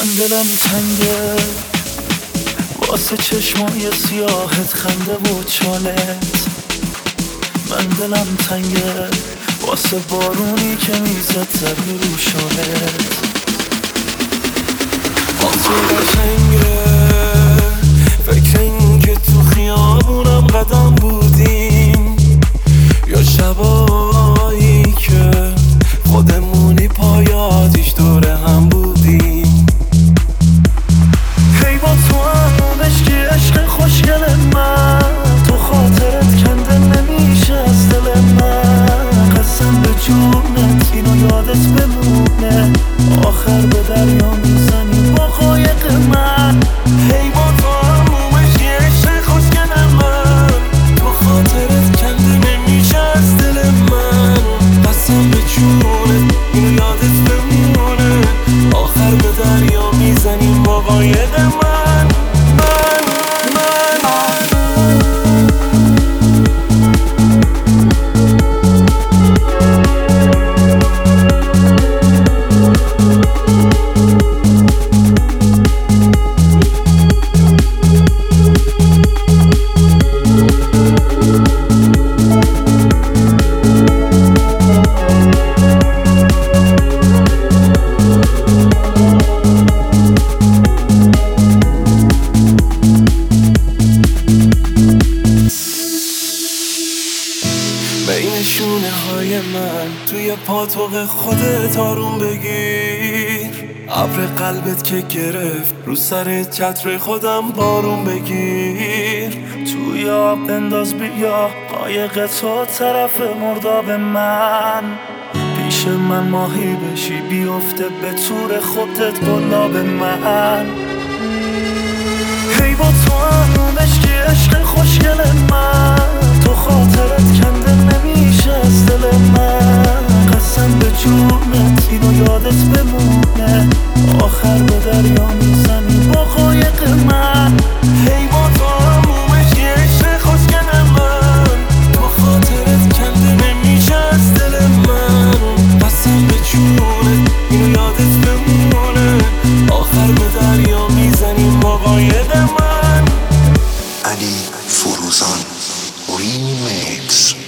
من دلم تنگه واسه چشمای سیاهت، خنده و چالت. من دلم تنگه واسه بارونی که میزد زبی رو شالت. خاطر تنگه فکر این که تو خیابونم قدم بودیم، یا شبایی که خودمونی پای آتیش دور هم بودیم. هی با تو هم عشقی عشق خوشگل من، تو خاطرت کنده نمیشه از دل من. قسم به جونت اینو یادت بمونه، آخر به دریا میزنی با قایق من. هی با تو هم عشقی عشق خوشگل من، تو خاطرت کنده نمیشه از دل من. قسم به جونت اینو یادت بمونه، آخر به دریا میزنیم با قایق من. بین شونه های من توی پاتوق خودت آروم بگیر. ابر قلبت که گرفت رو سر چتر خودم بارون بگیر. توی آب بنداز بیا قایق تو طرف مرداب من. پیش من ماهی بشی بیفته به طور خودت گلاب من. هی با تو هم عشقی عشق خوشگل من، تو خاطرت کنده نمیشه از دل من. قسم به جونت اینو یادت بمونه، آخر به دریا میزنی با قایق من. هی با تو هم عشقی عشق خوشگل من، تو خاطرت کنده نمیشه از دل من. قسم به جونت اینو یادت بمونه، آخر به دریا میزنیم با قایق من. علی فروزان ریمیکس.